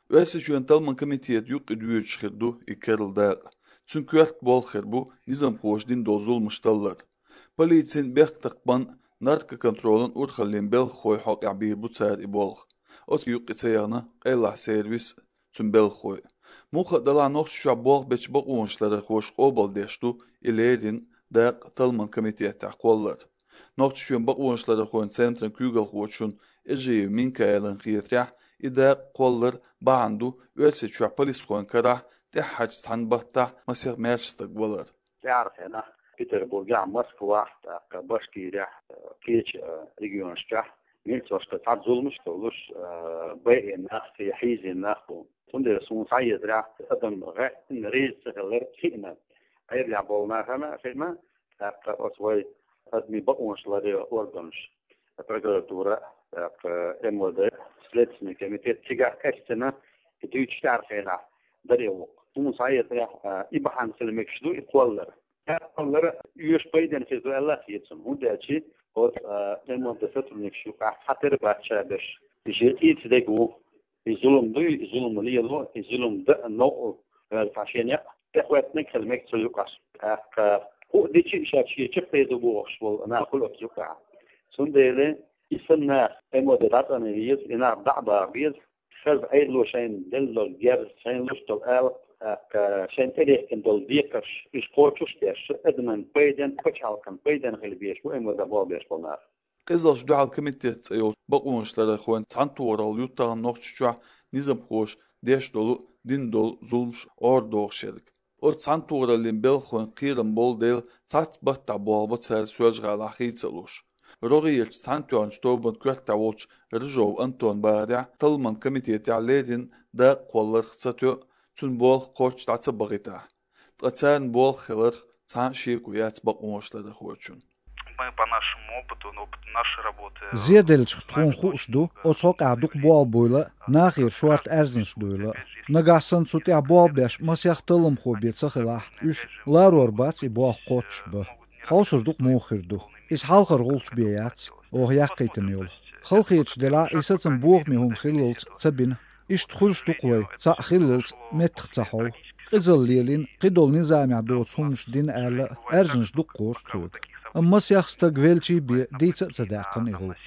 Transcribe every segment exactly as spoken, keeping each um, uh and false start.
Öse şu talman komitet yok ediyor çıkırdı ikerıldı. Çünkü vakt bol bu nizam hoşdin dozulmuştallar. Polisin bek takban narka kontrolün urxallin bel xoy haq abi bu tsar ibol. Ot yok etsayana Allah servis tüm bel xoy. Muxa dala nox şu bol beç bok onçları hoş obal deştu ilerin da talman komitet taqollar. Nox şu bok onçları hoyn centrin kügel hoçun eji minkaylan xiyatrah إذا قولر باندو ويلسي شو بوليس خوان كرا تحج تنبطة مسير مارش تقبلر. تعرف هنا بيتر بورجع موسكوا باشكي راح كيش ريجيون شكح ميلت وش قطعت ظلمش تقولش باقي الناس في حيز الناس تندر سون سعيد راح أدم غير نريد سهلر كينا غير يعبونا هنا فيما أصوي أدمي بقونش لدي أوردنش أبغى en vadde sletsni komitet tiga kastena itu تعرفينا دريو ثم صايت إبحان سلمك شدو إقوالر إقوالر يوش بيدن في ذو الله يتسم وده شيء هو en vadde فترنك شو حتى ربع شابش يجي تدقو يظلم دو يظلم ليلو يظلم ده نوع الفاشينيا تخوات نكل مك تلقاش هو دي شيء شاف شيء شفت يدبوش وأنا أقول لك يقع سندله يسمى المودات أنا يز إنا بعض بيز خذ أي لو شين دلو جاب شين لشتو آل شين تريه كندل ديكش إيش قوتش تيش أدمن بيدن كشال كم بيدن غلبيش وإمو دبوا بيش بنار. قزاش دعا الكميتات أيوة بقونش لدى خوان تعنتور اليوتا نوكتشوا نظام خوش ديش دولو دين دول ظلمش أور دوغ شرك. أو تعنتور اللي بيل خوان قيرن بول ديل تعت بطع بوالبط سهل سواج غالا خيتسلوش. رغيل تعنتوان شتوبن كوحتا وولش رجو أنتون بارع طلمان كميتيت عليدين دا قولر خصاتو تون بول قوش تعتبغيتا. تغتان بول خلر تان شيكويات بقوش لدى خوشون. Мы по нашему опыту, но опыт нашей работы... زيادلش تخون خوشدو أصوك عدوك بوال بويلة ناخير شوارت أرزنش دويلة نغاسن سوتي بوال بيش مسيح تلم خو بيتسخلاح إش لارور باتي بوال قوتش به حوصر دوك موخر دو إس حالخر غولش بيات أو يقيتن يول خلقيتش دلا إساتن بوغ ميهم خللت تبين إش تخلش دوقوي تا خللت متخ تحول قزل ليلين قدول نظام عدو تسونش دين آلا أرزنش دوق قوش تود أما سياخستا قويلشي بي ديتا تداقن إغلق.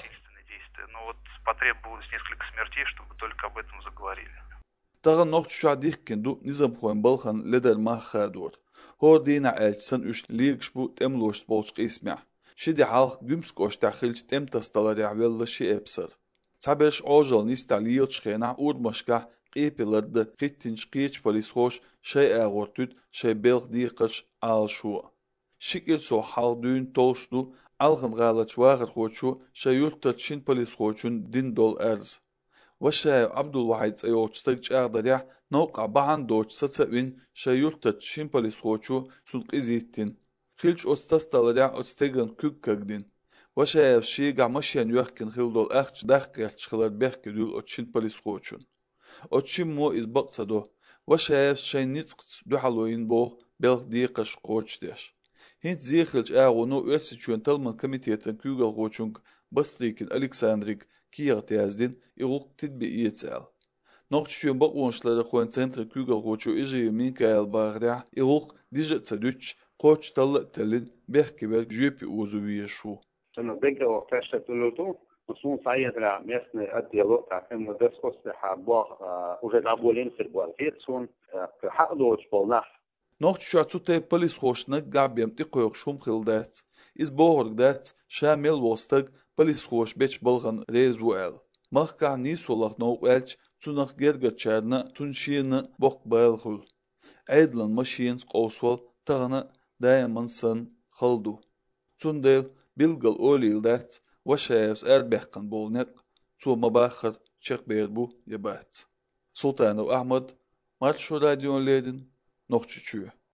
Но вот потребовалось несколько смертей, чтобы только об этом заговорили. Taga noqt şadih kendu nizam xoen balxan leder ma khador. Hor dina elçsan üç liğş bu temloşt bolç qisma. Şidi halq gümsk oş taxilç tem tastalar yavella şi epsar. Sabers ojal nista liğç xena urmaşka qipilerde qittinç qiç polis xoş şey ağortut şey belq diqış al şu. Şikil so haldün tolşdu alğın galaç wağır xoçu şey yurtta çin polis xoçun din dol erz. وشاي عبد الواحد أيوة تسترجع أقدر نوقع بعن دوش ستسوين شيورتة شيمباليس خوشو سلق إزيتين خيلش أستستالرع أستيغن كوك كردين وشاي شيغا مشيان يوحكن خيل دول أخش داخل خلال بيحك دول أتشيمباليس خوشون أتشيم مو إزبق صدو وشاي شاي نيتسق دو حلوين بو بيلغ ديقش خوش ديش هنت زيخلج أغونو أتسيشون تلمن كميتيتن كوغل خوشونك بسريكن ألكساندريك كيغ تيازدين إغلق تدبئية سال. نقطشون بقونشلار خوان سنتر كوغل خوشو إجي مينكايل باغرع إغلق ديجت سدوش قوش طلق تلين بيحكي بير جيبي أوزوية شو. سنو بيجا وقتاشتا تلوتو نصون سعيد را ميسن الديالوج تعفين مدرس أصلحة بوغ وجد عبولين في البوالفيت سون حقلوش بولناح. نقطشو عطوتي بوليس خوشنك قابيم تقويق شوم خلدات. إز بوغرق دات شامل وستق بوليس خوش بيش بلغن ريز وقال. مخكع نيس والله نوقالش تونخ جرغة شارنا تونشينا بوق بالخل. عيدلن ماشينز قوسوال تغنى دايما سن خلدو. تونديل بيلغل أوليل دات وشايفز أربيحقن بولنق تو مباخر شيخ بيربو يبات. سلطان أحمد مارشو راديون ليدن نوخشو